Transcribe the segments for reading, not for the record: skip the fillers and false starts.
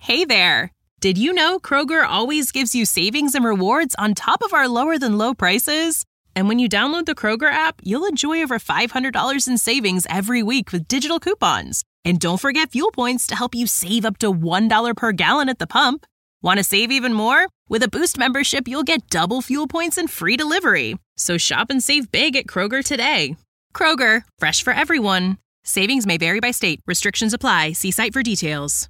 Hey there! Did you know Kroger always gives you savings and rewards on top of our lower-than-low prices? And when you download the Kroger app, you'll enjoy over $500 in savings every week with digital coupons. And don't forget fuel points to help you save up to $1 per gallon at the pump. Want to save even more? With a Boost membership, you'll get double fuel points and free delivery. So shop and save big at Kroger today. Kroger, fresh for everyone. Savings may vary by state. Restrictions apply. See site for details.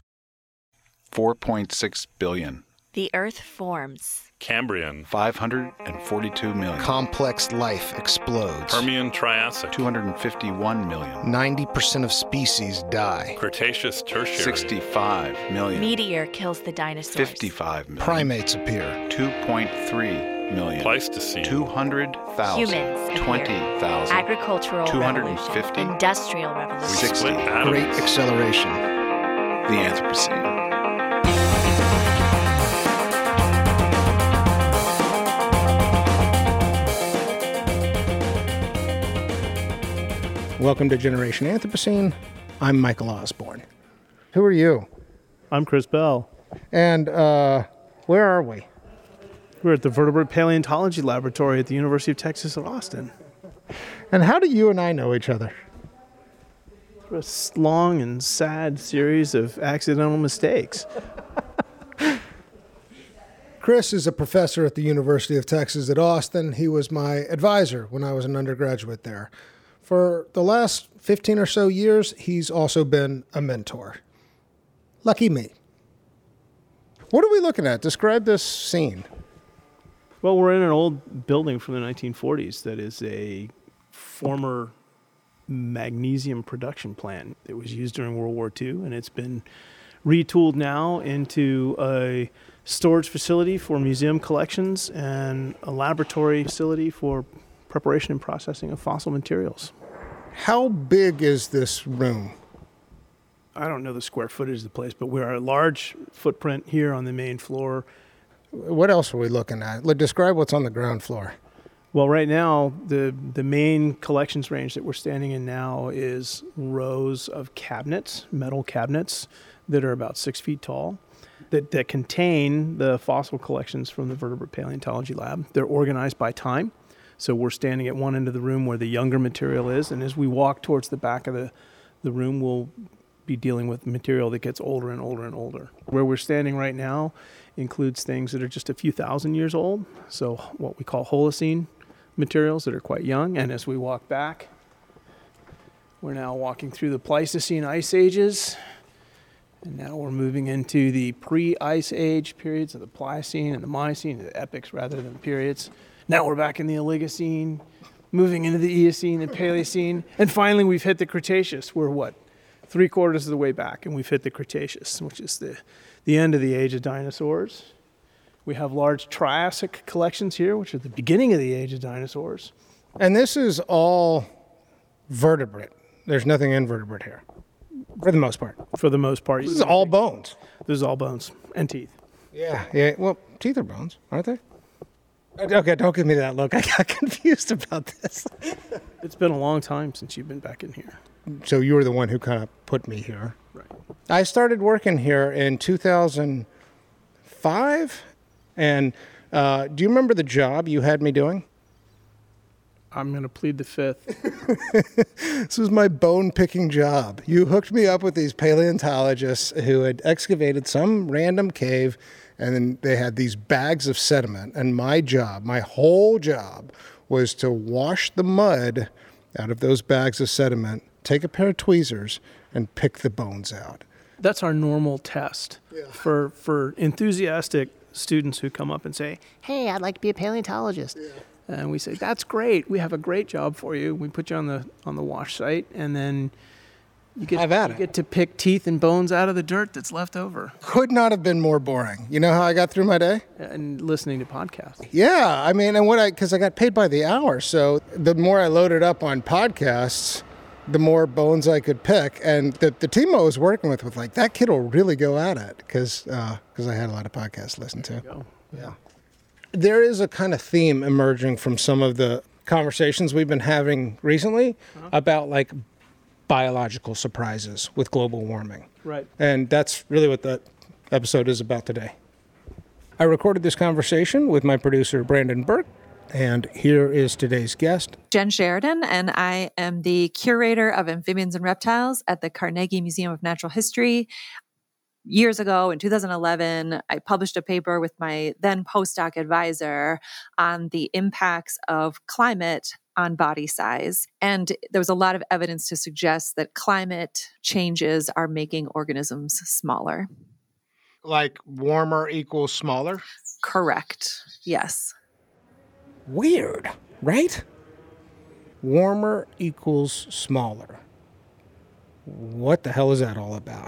4.6 billion. The Earth forms. Cambrian. 542 million. Complex life explodes. Permian Triassic. 251 million. 90% of species die. Cretaceous Tertiary. 65 million. Meteor kills the dinosaurs. 55 million. Primates appear. 2.3 million. Pleistocene. 200,000. Humans. 20,000. Agricultural 250. revolution. Industrial revolution. 60. Split atoms. Great acceleration. The Anthropocene. Welcome to Generation Anthropocene. I'm Michael Osborne. Who are you? I'm Chris Bell. And where are we? We're at the Vertebrate Paleontology Laboratory at the University of Texas at Austin. And how do you and I know each other? Through a long and sad series of accidental mistakes. Chris is a professor at the University of Texas at Austin. He was my advisor when I was an undergraduate there. For the last 15 or so years, he's also been a mentor. Lucky me. What are we looking at? Describe this scene. Well, we're in an old building from the 1940s that is a former magnesium production plant. It was used during World War II, and it's been retooled now into a storage facility for museum collections and a laboratory facility for preparation and processing of fossil materials. How big is this room? I don't know the square footage of the place, but we're a large footprint here on the main floor. What else are we looking at? Describe what's on the ground floor. Well, right now, the main collections range that we're standing in now is rows of cabinets, metal cabinets, that are about 6 feet tall, that contain the fossil collections from the Vertebrate Paleontology Lab. They're organized by time. So we're standing at one end of the room where the younger material is, and as we walk towards the back of the room, we'll be dealing with material that gets older and older and older. Where we're standing right now includes things that are just a few thousand years old, so what we call Holocene materials that are quite young. And as we walk back, we're now walking through the Pleistocene ice ages, and now we're moving into the pre-ice age periods of the Pliocene and the Miocene, the epochs rather than periods. Now we're back in the Oligocene, moving into the Eocene and Paleocene, and finally we've hit the Cretaceous. We're what, 3/4 of the way back, and we've hit the Cretaceous, which is the end of the age of dinosaurs. We have large Triassic collections here, which are the beginning of the age of dinosaurs. And this is all vertebrate. There's nothing invertebrate here, for the most part. For the most part. This is all bones. This is all bones and teeth. Yeah. Well, teeth are bones, aren't they? Okay, don't give me that look. I got confused about this. It's been a long time since you've been back in here. So you were the one who kind of put me here. Right. I started working here in 2005. And do you remember the job you had me doing? I'm going to plead the fifth. This was my bone-picking job. You hooked me up with these paleontologists who had excavated some random cave, and then they had these bags of sediment. And my whole job, was to wash the mud out of those bags of sediment, take a pair of tweezers, and pick the bones out. That's our normal test for enthusiastic students who come up and say, "Hey, I'd like to be a paleontologist." Yeah. And we say, "That's great. We have a great job for you. We put you on the wash site, and then you get to pick teeth and bones out of the dirt that's left over." Could not have been more boring. You know how I got through my day? And listening to podcasts. Yeah, I mean, and because I got paid by the hour, so the more I loaded up on podcasts, the more bones I could pick. And the team I was working with was like, that kid will really go at it, because I had a lot of podcasts to listen to. Yeah. There is a kind of theme emerging from some of the conversations we've been having recently about like biological surprises with global warming. Right. And that's really what the episode is about today. I recorded this conversation with my producer, Brandon Burke, and here is today's guest. Jen Sheridan, and I am the curator of amphibians and reptiles at the Carnegie Museum of Natural History. Years ago, in 2011, I published a paper with my then postdoc advisor on the impacts of climate on body size. And there was a lot of evidence to suggest that climate changes are making organisms smaller. Like warmer equals smaller? Correct. Yes. Weird, right? Warmer equals smaller. What the hell is that all about?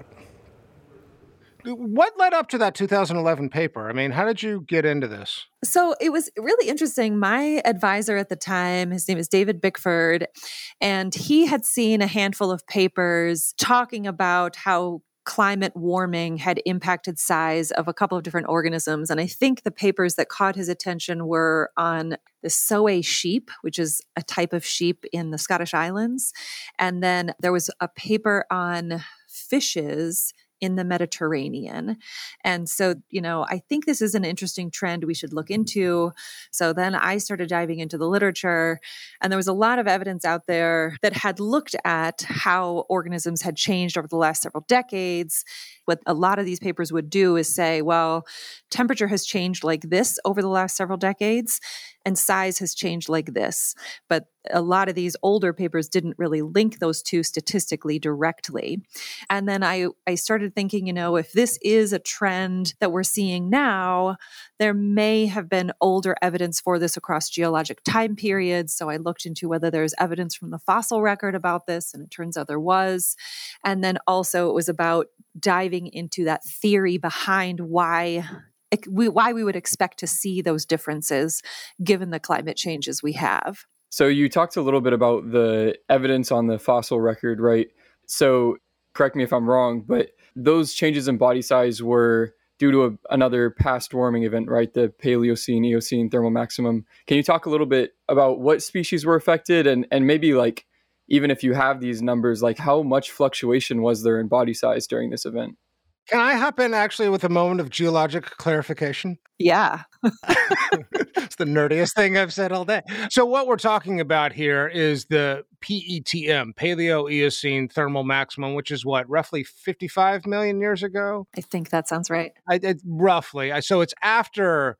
What led up to that 2011 paper? I mean, how did you get into this? So it was really interesting. My advisor at the time, his name is David Bickford, and he had seen a handful of papers talking about how climate warming had impacted size of a couple of different organisms. And I think the papers that caught his attention were on the Soay sheep, which is a type of sheep in the Scottish Islands. And then there was a paper on fishes in the Mediterranean. And so, I think this is an interesting trend we should look into. So then I started diving into the literature, and there was a lot of evidence out there that had looked at how organisms had changed over the last several decades. What a lot of these papers would do is say, well, temperature has changed like this over the last several decades, and size has changed like this. But a lot of these older papers didn't really link those two statistically directly. And then I started thinking, if this is a trend that we're seeing now, there may have been older evidence for this across geologic time periods. So I looked into whether there's evidence from the fossil record about this, and it turns out there was. And then also it was about diving into that theory behind why we would expect to see those differences given the climate changes we have. So you talked a little bit about the evidence on the fossil record, right? So correct me if I'm wrong, but those changes in body size were due to another past warming event, right? The Paleocene-Eocene thermal maximum. Can you talk a little bit about what species were affected and maybe even if you have these numbers, how much fluctuation was there in body size during this event? Can I hop in actually with a moment of geologic clarification? Yeah. It's the nerdiest thing I've said all day. So what we're talking about here is the PETM, Paleo-Eocene thermal maximum, which is roughly 55 million years ago? I think that sounds right. Roughly. So it's after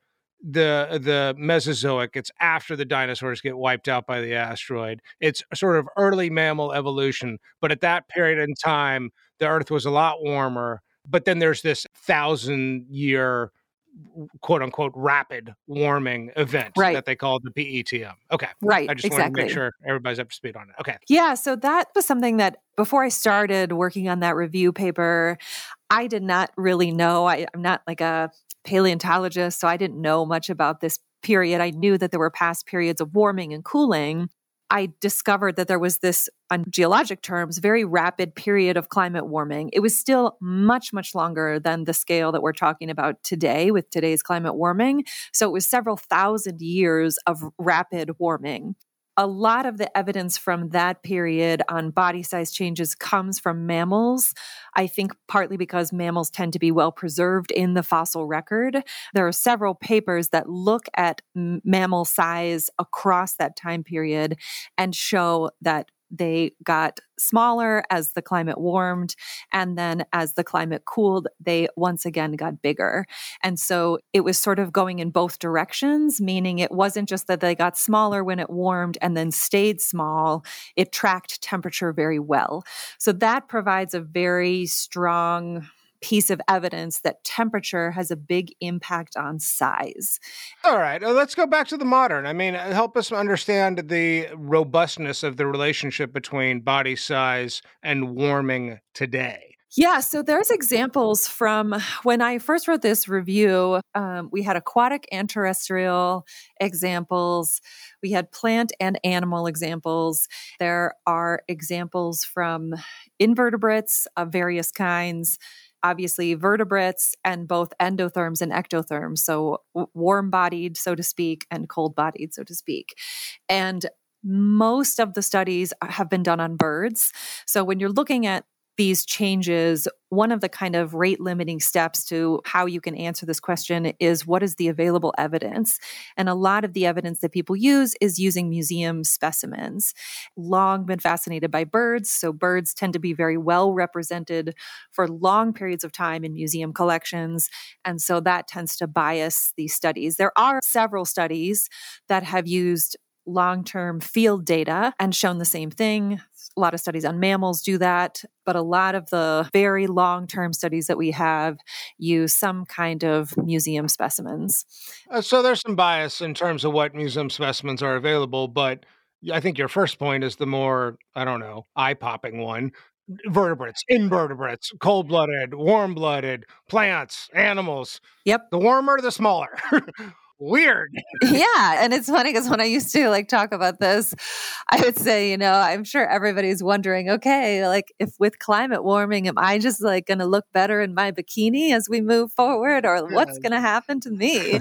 the Mesozoic. It's after the dinosaurs get wiped out by the asteroid. It's sort of early mammal evolution. But at that period in time, the Earth was a lot warmer. But then there's this 1,000-year, quote unquote, rapid warming event that they call the PETM. Okay. Right. I just wanted to make sure everybody's up to speed on it. Okay. Yeah. So that was something that before I started working on that review paper, I did not really know. I'm not like a paleontologist, so I didn't know much about this period. I knew that there were past periods of warming and cooling. I discovered that there was this, on geologic terms, very rapid period of climate warming. It was still much, much longer than the scale that we're talking about today with today's climate warming. So it was several thousand years of rapid warming. A lot of the evidence from that period on body size changes comes from mammals. I think partly because mammals tend to be well preserved in the fossil record. There are several papers that look at mammal size across that time period and show that they got smaller as the climate warmed. And then as the climate cooled, they once again got bigger. And so it was sort of going in both directions, meaning it wasn't just that they got smaller when it warmed and then stayed small. It tracked temperature very well. So that provides a very strong piece of evidence that temperature has a big impact on size. All right, let's go back to the modern. I mean, help us understand the robustness of the relationship between body size and warming today. Yeah, so there's examples from when I first wrote this review. We had aquatic and terrestrial examples. We had plant and animal examples. There are examples from invertebrates of various kinds. Obviously, vertebrates and both endotherms and ectotherms, so warm-bodied, so to speak, and cold-bodied, so to speak. And most of the studies have been done on birds. So when you're looking at these changes, one of the kind of rate limiting steps to how you can answer this question is what is the available evidence? And a lot of the evidence that people use is using museum specimens. Long been fascinated by birds, so birds tend to be very well represented for long periods of time in museum collections, and so that tends to bias these studies. There are several studies that have used long-term field data and shown the same thing. A lot of studies on mammals do that, but a lot of the very long-term studies that we have use some kind of museum specimens. So there's some bias in terms of what museum specimens are available, but I think your first point is the more, eye-popping one. Vertebrates, invertebrates, cold-blooded, warm-blooded, plants, animals. Yep. The warmer, the smaller. Weird. Yeah. And it's funny because when I used to talk about this, I would say, I'm sure everybody's wondering, okay, if with climate warming, am I just going to look better in my bikini as we move forward, or what's going to happen to me?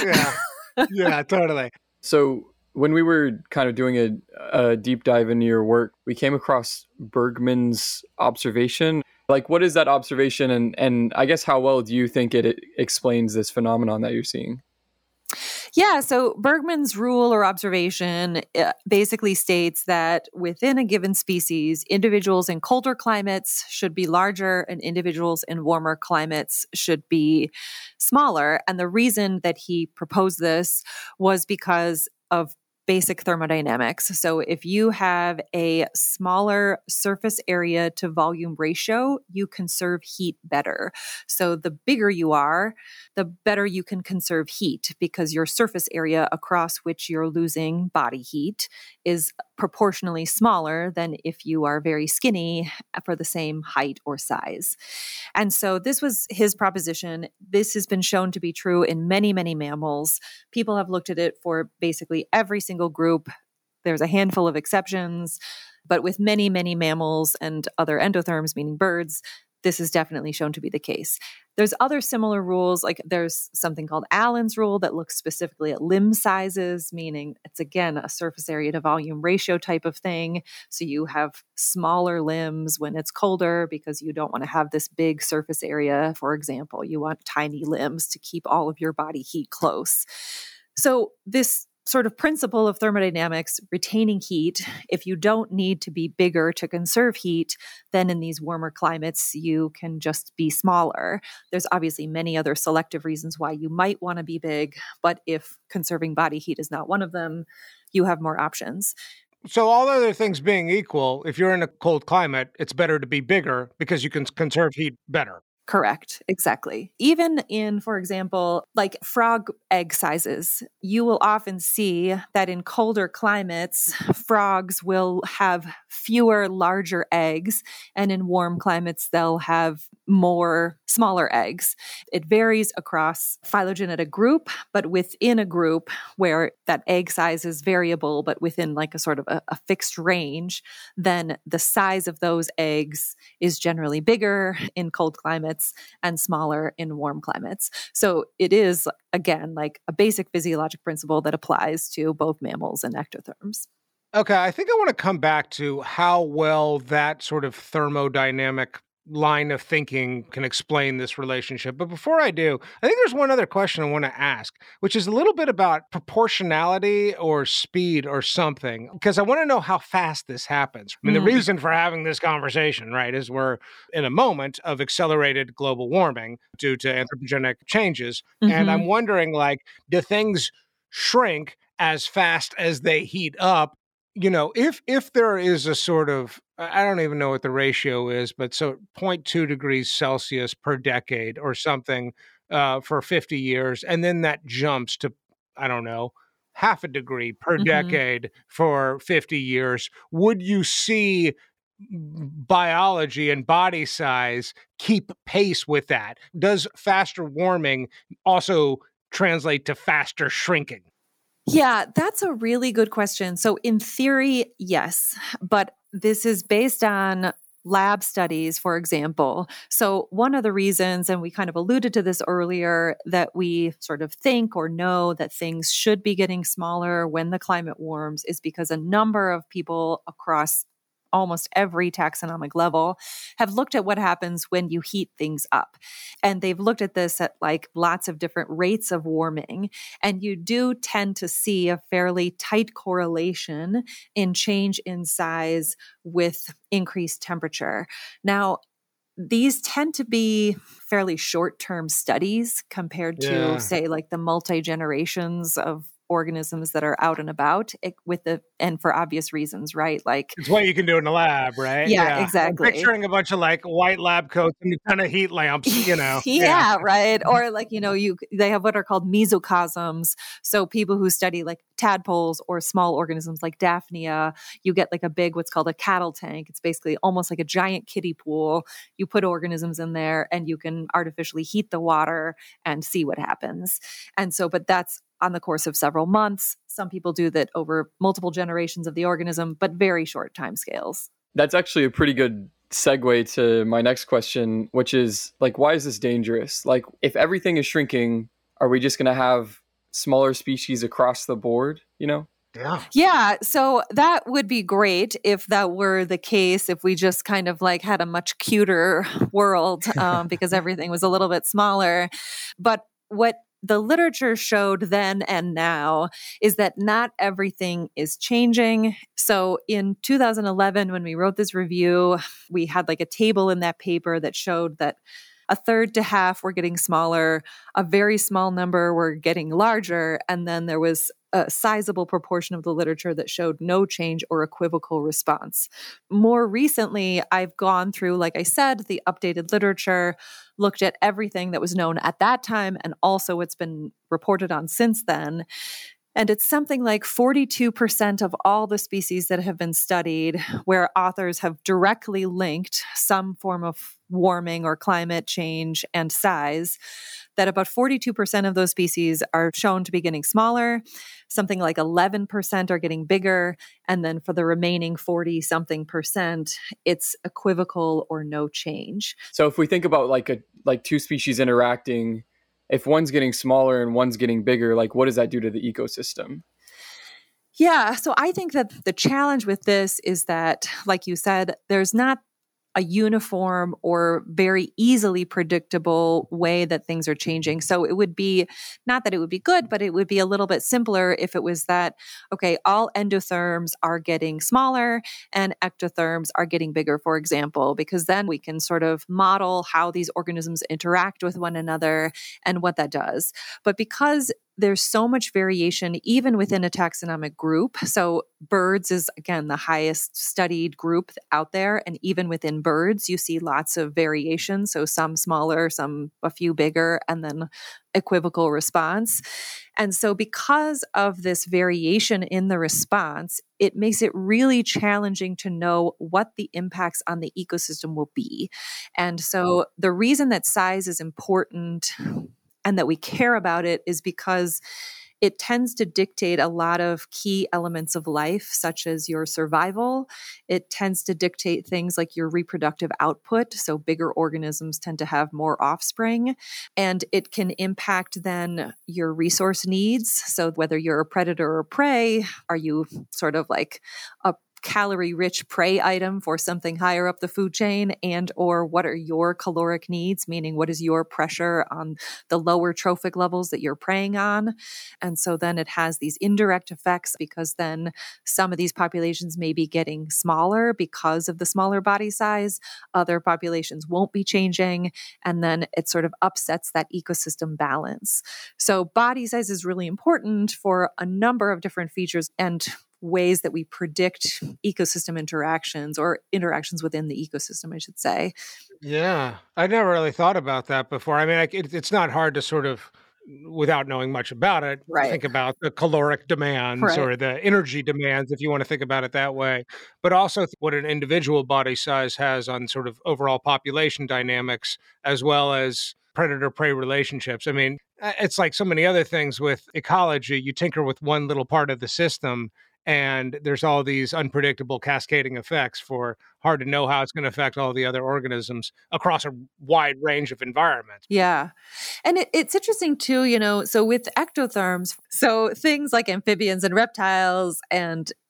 Yeah, totally. So when we were kind of doing a deep dive into your work, we came across Bergman's observation. What is that observation? And I guess how well do you think it explains this phenomenon that you're seeing? Yeah, so Bergman's rule or observation basically states that within a given species, individuals in colder climates should be larger and individuals in warmer climates should be smaller. And the reason that he proposed this was because of basic thermodynamics. So if you have a smaller surface area to volume ratio, you conserve heat better. So the bigger you are, the better you can conserve heat because your surface area across which you're losing body heat is proportionally smaller than if you are very skinny for the same height or size. And so this was his proposition. This has been shown to be true in many, many mammals. People have looked at it for basically every single group. There's a handful of exceptions, but with many, many mammals and other endotherms, meaning birds, this is definitely shown to be the case. There's other similar rules, there's something called Allen's rule that looks specifically at limb sizes, meaning it's again a surface area to volume ratio type of thing. So you have smaller limbs when it's colder because you don't want to have this big surface area. For example, you want tiny limbs to keep all of your body heat close. So this sort of principle of thermodynamics, retaining heat, if you don't need to be bigger to conserve heat, then in these warmer climates, you can just be smaller. There's obviously many other selective reasons why you might want to be big, but if conserving body heat is not one of them, you have more options. So all other things being equal, if you're in a cold climate, it's better to be bigger because you can conserve heat better. Correct. Exactly. Even in, for example, frog egg sizes, you will often see that in colder climates, frogs will have fewer larger eggs, and in warm climates, they'll have more smaller eggs. It varies across phylogenetic group, but within a group where that egg size is variable, but within a sort of a fixed range, then the size of those eggs is generally bigger in cold climates and smaller in warm climates. So it is, again, a basic physiologic principle that applies to both mammals and ectotherms. Okay, I think I want to come back to how well that sort of thermodynamic line of thinking can explain this relationship. But before I do, I think there's one other question I want to ask, which is a little bit about proportionality or speed or something, because I want to know how fast this happens. I mean, the reason for having this conversation, right, is we're in a moment of accelerated global warming due to anthropogenic changes. And I'm wondering, do things shrink as fast as they heat up? If there is a sort of, I don't even know what the ratio is, but so 0.2 degrees Celsius per decade or something for 50 years, and then that jumps to, I don't know, half a degree per decade for 50 years, would you see biology and body size keep pace with that? Does faster warming also translate to faster shrinking? Yeah, that's a really good question. So in theory, yes, but this is based on lab studies, for example. So one of the reasons, and we kind of alluded to this earlier, that we sort of think or know that things should be getting smaller when the climate warms is because a number of people across almost every taxonomic level, have looked at what happens when you heat things up. And they've looked at this at like lots of different rates of warming. And you do tend to see a fairly tight correlation in change in size with increased temperature. Now, these tend to be fairly short-term studies compared to, say, like the multi-generations of organisms that are out and about and for obvious reasons, right? Like it's what you can do in the lab, right? Yeah, exactly. I'm picturing a bunch of like white lab coats and a ton of heat lamps, you know. Yeah, right. Or like, they have what are called mesocosms. So people who study like tadpoles or small organisms like Daphnia, you get like a big, what's called a cattle tank. It's basically almost like a giant kiddie pool. You put organisms in there and you can artificially heat the water and see what happens. And so, but that's on the course of several months. Some people do that over multiple generations of the organism, but very short timescales. That's actually a pretty good segue to my next question, which is like, why is this dangerous? Like, if everything is shrinking, are we just going to have smaller species across the board, Yeah. So that would be great if that were the case, if we just kind of like had a much cuter world because everything was a little bit smaller. But what the literature showed then and now is that not everything is changing. So in 2011, when we wrote this review, we had like a table in that paper that showed that a third to half were getting smaller, a very small number were getting larger, and then there was a sizable proportion of the literature that showed no change or equivocal response. More recently, I've gone through, like I said, the updated literature, looked at everything that was known at that time and also what's been reported on since then. And it's something like 42% of all the species that have been studied where authors have directly linked some form of warming or climate change and size, that about 42% of those species are shown to be getting smaller, something like 11% are getting bigger, and then for the remaining 40-something percent, it's equivocal or no change. So if we think about like two species interacting, if one's getting smaller and one's getting bigger, like what does that do to the ecosystem? Yeah, so I think that the challenge with this is that, like you said, there's not a uniform or very easily predictable way that things are changing. So it would be, not that it would be good, but it would be a little bit simpler if it was that, okay, all endotherms are getting smaller and ectotherms are getting bigger, for example, because then we can sort of model how these organisms interact with one another and what that does. But because there's so much variation even within a taxonomic group. So birds is, again, the highest studied group out there. And even within birds, you see lots of variation. So some smaller, some a few bigger, and then equivocal response. And so because of this variation in the response, it makes it really challenging to know what the impacts on the ecosystem will be. And so the reason that size is important and that we care about it is because it tends to dictate a lot of key elements of life, such as your survival. It tends to dictate things like your reproductive output. So bigger organisms tend to have more offspring. And it can impact then your resource needs. So whether you're a predator or prey, are you sort of like a calorie-rich prey item for something higher up the food chain, and or what are your caloric needs, meaning what is your pressure on the lower trophic levels that you're preying on. And so then it has these indirect effects because then some of these populations may be getting smaller because of the smaller body size. Other populations won't be changing. And then it sort of upsets that ecosystem balance. So body size is really important for a number of different features and ways that we predict ecosystem interactions or interactions within the ecosystem, I should say. Yeah, I never really thought about that before. I mean, it's not hard to sort of, without knowing much about it, think about the caloric demands or the energy demands, if you want to think about it that way, but also what an individual body size has on sort of overall population dynamics, as well as predator-prey relationships. I mean, it's like so many other things with ecology. You tinker with one little part of the system, and there's all these unpredictable cascading effects for hard to know how it's going to affect all the other organisms across a wide range of environments. Yeah. And it's interesting too, so with ectotherms, so things like amphibians and reptiles and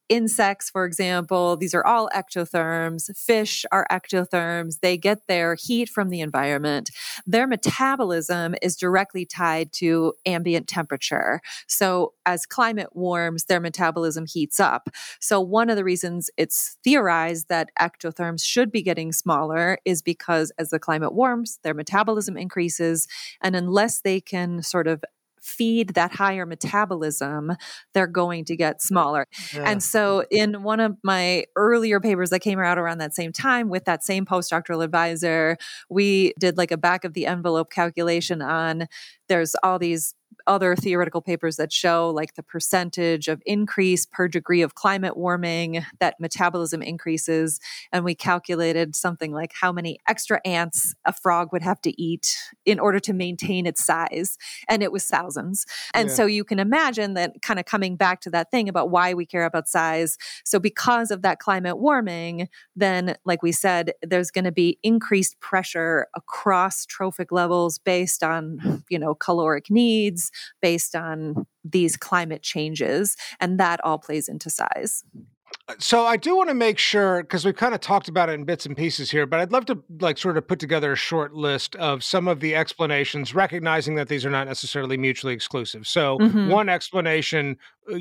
insects, for example, these are all ectotherms. Fish are ectotherms. They get their heat from the environment. Their metabolism is directly tied to ambient temperature. So as climate warms, their metabolism heats up. So one of the reasons it's theorized that ectotherms should be getting smaller is because as the climate warms, their metabolism increases. And unless they can sort of feed that higher metabolism, they're going to get smaller. Yeah. And so in one of my earlier papers that came out around that same time with that same postdoctoral advisor, we did like a back of the envelope calculation on there's all these other theoretical papers that show like the percentage of increase per degree of climate warming that metabolism increases. And we calculated something like how many extra ants a frog would have to eat in order to maintain its size. And it was thousands. And so you can imagine that kind of coming back to that thing about why we care about size. So because of that climate warming, then like we said, there's going to be increased pressure across trophic levels based on, caloric needs, based on these climate changes, and that all plays into size. So I do want to make sure, because we've kind of talked about it in bits and pieces here, but I'd love to sort of put together a short list of some of the explanations, recognizing that these are not necessarily mutually exclusive. So one explanation,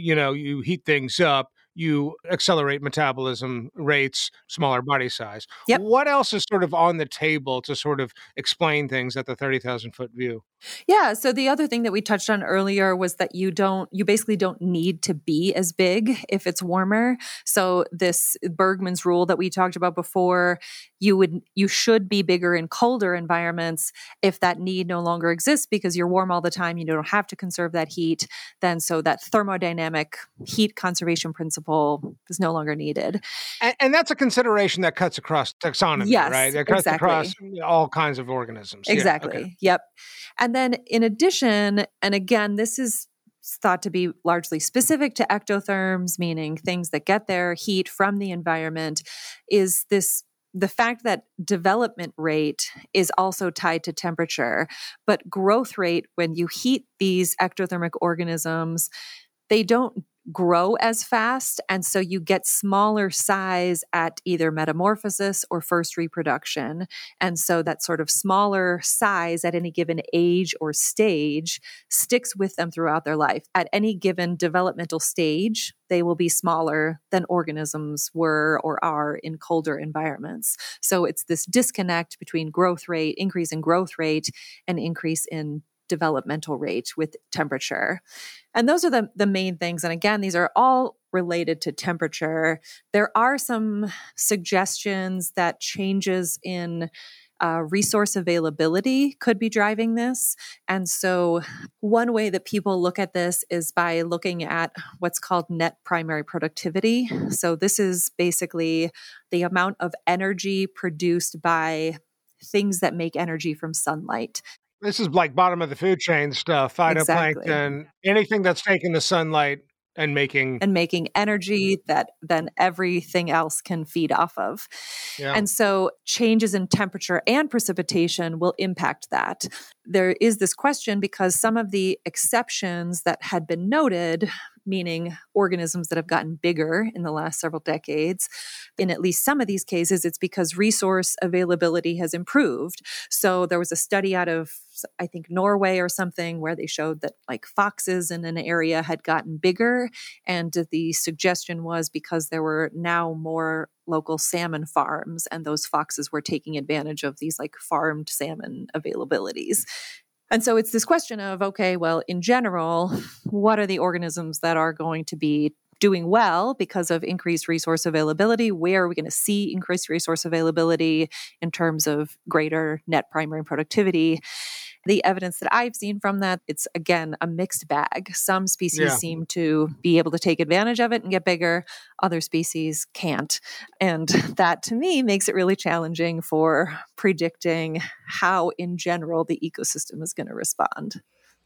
you heat things up, you accelerate metabolism rates, smaller body size. Yep. What else is sort of on the table to sort of explain things at the 30,000 foot view? Yeah. So the other thing that we touched on earlier was that you basically don't need to be as big if it's warmer. So this Bergman's rule that we talked about before, you should be bigger in colder environments. If that need no longer exists because you're warm all the time, you don't have to conserve that heat, then so that thermodynamic heat conservation principle is no longer needed. And that's a consideration that cuts across taxonomy, Yes, right? That cuts exactly. across all kinds of organisms. Exactly. Yeah, okay. Yep. And then in addition, and again, this is thought to be largely specific to ectotherms, meaning things that get their heat from the environment, is the fact that development rate is also tied to temperature, but growth rate, when you heat these ectothermic organisms, they don't grow as fast. And so you get smaller size at either metamorphosis or first reproduction. And so that sort of smaller size at any given age or stage sticks with them throughout their life. At any given developmental stage, they will be smaller than organisms were or are in colder environments. So it's this disconnect between increase in growth rate, and increase in developmental rate with temperature. And those are the main things. And again, these are all related to temperature. There are some suggestions that changes in resource availability could be driving this. And so one way that people look at this is by looking at what's called net primary productivity. So this is basically the amount of energy produced by things that make energy from sunlight. This is like bottom of the food chain stuff, phytoplankton, anything that's taking the sunlight and making energy that then everything else can feed off of. Yeah. And so changes in temperature and precipitation will impact that. There is this question because some of the exceptions that had been noted, meaning organisms that have gotten bigger in the last several decades, in at least some of these cases, it's because resource availability has improved. So there was a study out of, I think, Norway or something, where they showed that like foxes in an area had gotten bigger. And the suggestion was because there were now more local salmon farms, and those foxes were taking advantage of these like farmed salmon availabilities. And so it's this question of, okay, well, in general, what are the organisms that are going to be doing well because of increased resource availability? Where are we going to see increased resource availability in terms of greater net primary productivity? The evidence that I've seen from that, it's again a mixed bag. Some species seem to be able to take advantage of it and get bigger. Other species can't. And that to me makes it really challenging for predicting how in general the ecosystem is going to respond.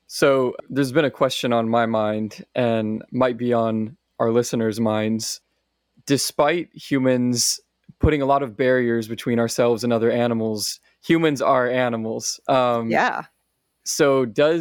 So there's been a question on my mind and might be on our listeners' minds. Despite humans putting a lot of barriers between ourselves and other animals, humans are animals. Yeah. So does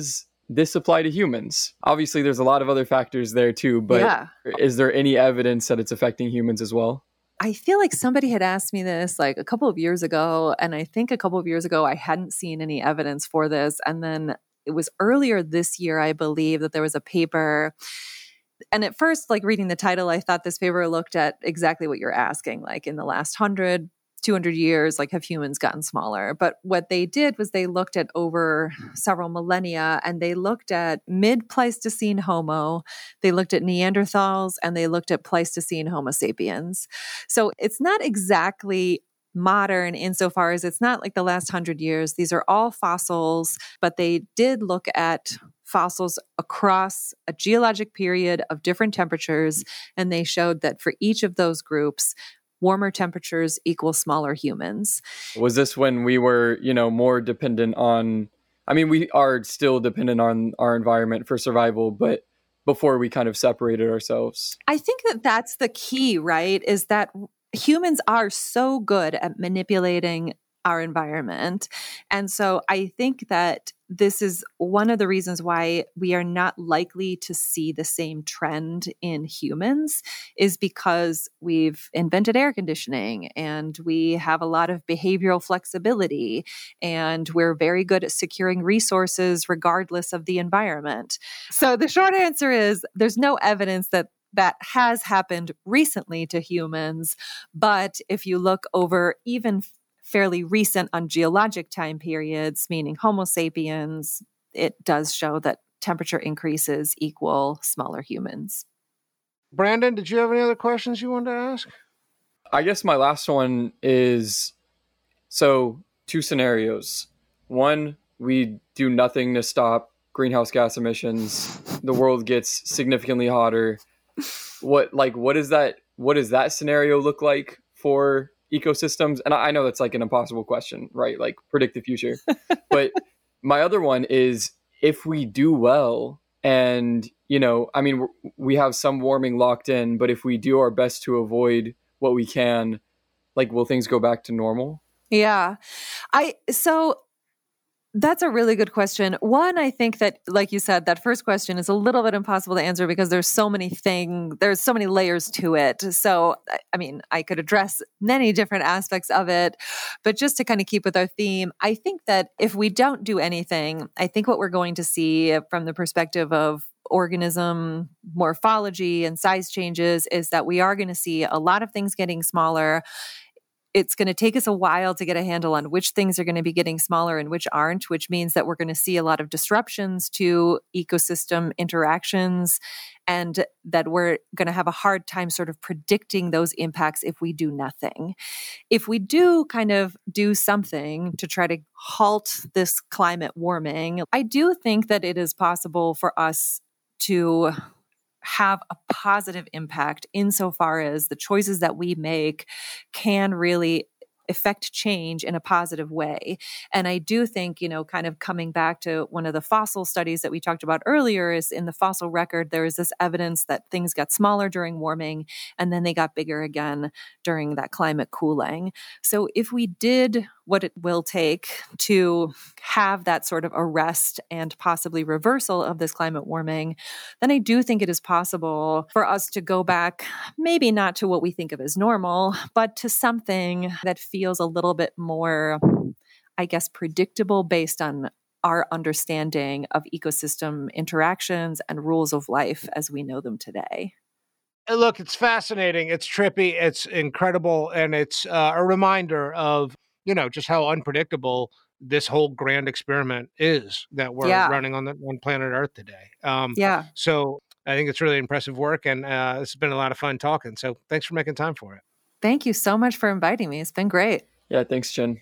this apply to humans? Obviously, there's a lot of other factors there too, but is there any evidence that it's affecting humans as well? I feel like somebody had asked me this like a couple of years ago, and I think a couple of years ago I hadn't seen any evidence for this. And then it was earlier this year, I believe, that there was a paper. And at first, like reading the title, I thought this paper looked at exactly what you're asking, like in the last 100, 200 years, like have humans gotten smaller? But what they did was they looked at over several millennia, and they looked at mid-Pleistocene Homo, they looked at Neanderthals, and they looked at Pleistocene Homo sapiens. So it's not exactly modern insofar as it's not like the last 100 years. These are all fossils, but they did look at fossils across a geologic period of different temperatures, and they showed that for each of those groups, warmer temperatures equal smaller humans. Was this when we were, more dependent on, we are still dependent on our environment for survival, but before we kind of separated ourselves? I think that that's the key, right? Is that humans are so good at manipulating our environment. And so I think that this is one of the reasons why we are not likely to see the same trend in humans, is because we've invented air conditioning and we have a lot of behavioral flexibility and we're very good at securing resources regardless of the environment. So the short answer is there's no evidence that has happened recently to humans. But if you look over even fairly recent on geologic time periods, meaning Homo sapiens, it does show that temperature increases equal smaller humans. Brandon, did you have any other questions you wanted to ask? I guess my last one is, so 2 scenarios. One, we do nothing to stop greenhouse gas emissions. The world gets significantly hotter. What does that scenario look like for ecosystems? And I know that's like an impossible question, right? Like predict the future. But my other one is, if we do well and, we have some warming locked in, but if we do our best to avoid what we can, like, will things go back to normal? Yeah. So that's a really good question. One, I think that, like you said, that first question is a little bit impossible to answer because there's so many layers to it. So, I could address many different aspects of it, but just to kind of keep with our theme, I think that if we don't do anything, I think what we're going to see from the perspective of organism morphology and size changes is that we are going to see a lot of things getting smaller. It's going to take us a while to get a handle on which things are going to be getting smaller and which aren't, which means that we're going to see a lot of disruptions to ecosystem interactions, and that we're going to have a hard time sort of predicting those impacts if we do nothing. If we do kind of do something to try to halt this climate warming, I do think that it is possible for us to have a positive impact insofar as the choices that we make can really affect change in a positive way. And I do think, kind of coming back to one of the fossil studies that we talked about earlier, is in the fossil record, there is this evidence that things got smaller during warming and then they got bigger again during that climate cooling. So if we did what it will take to have that sort of arrest and possibly reversal of this climate warming, then I do think it is possible for us to go back, maybe not to what we think of as normal, but to something that feels a little bit more, I guess, predictable based on our understanding of ecosystem interactions and rules of life as we know them today. Look, it's fascinating. It's trippy. It's incredible. And it's a reminder of, just how unpredictable this whole grand experiment is that we're running on planet Earth today. So I think it's really impressive work, and it's been a lot of fun talking. So thanks for making time for it. Thank you so much for inviting me. It's been great. Yeah, thanks, Jen.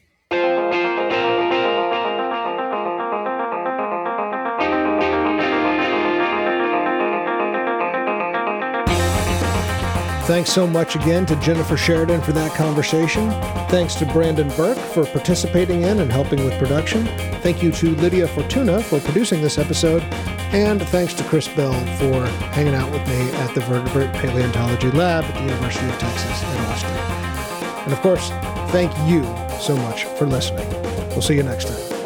Thanks so much again to Jennifer Sheridan for that conversation. Thanks to Brandon Burke for participating in and helping with production. Thank you to Lydia Fortuna for producing this episode. And thanks to Chris Bell for hanging out with me at the Vertebrate Paleontology Lab at the University of Texas at Austin. And of course, thank you so much for listening. We'll see you next time.